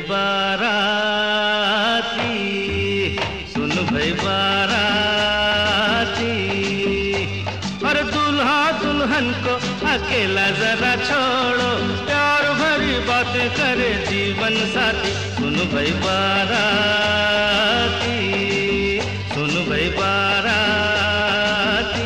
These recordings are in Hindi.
बाराती, सुन भाई बाराती। और दूल्हा दुल्हन को अकेला जरा छोड़ो, प्यार भरी बात करे जीवन साथी। सुन भाई बाराती, सुन भाई बाराती।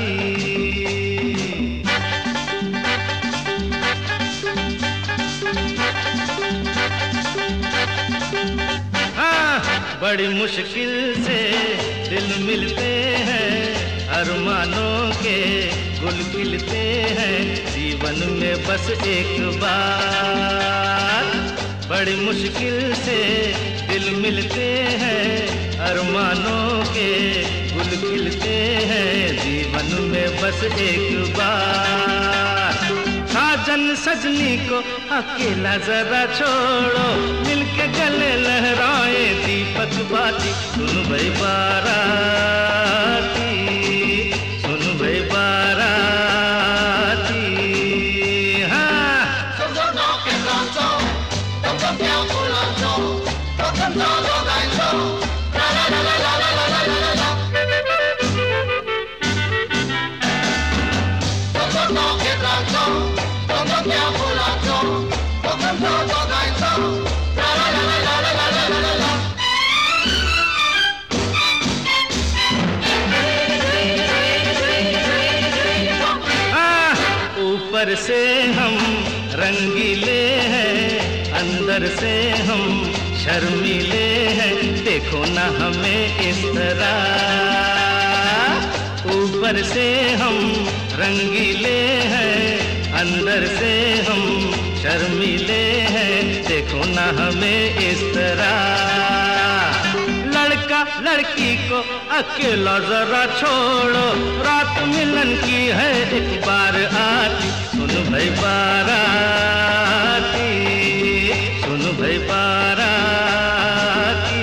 बड़ी मुश्किल से दिल मिलते हैं, अरमानों के गुल खिलते हैं जीवन में बस एक बार। बड़ी मुश्किल से दिल मिलते हैं, अरमानों के गुल खिलते हैं जीवन में बस एक बार। साजन सजनी को अकेला जरा छोड़ो, मिलके गले लहराए दीपक बाती। सुन भाई बाराती, सुन भाई बाराती। हाँ ऊपर से हम रंगीले हैं, अंदर से हम शर्मीले हैं, देखो ना हमें इस तरह। ऊपर से हम रंगीले हैं, अंदर से हम शर्मीले हैं, देखो ना हमें इस तरह। लड़का लड़की को अकेला जरा छोड़ो, रात मिलन की है एक बार आती। सुन भाई बाराती, सुन भाई बाराती।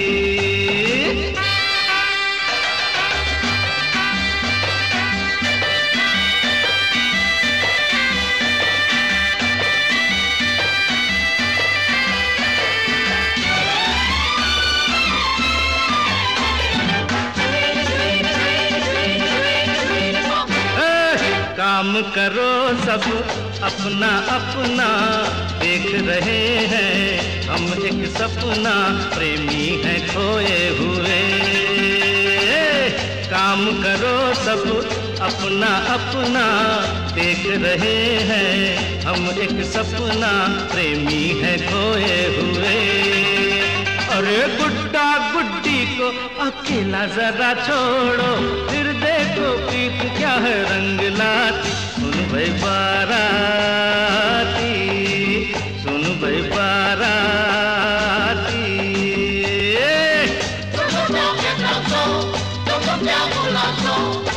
काम करो सब अपना अपना, देख रहे हैं हम एक सपना, प्रेमी हैं खोए हुए। काम करो सब अपना अपना, देख रहे हैं हम एक सपना, प्रेमी हैं खोए हुए। अरे गुड्डा गुड्डी को अकेला जरा छोड़ो, फिर देखो प्रीत क्या है रंग लाती। सुन भाई बाराती, सुन भाई बाराती।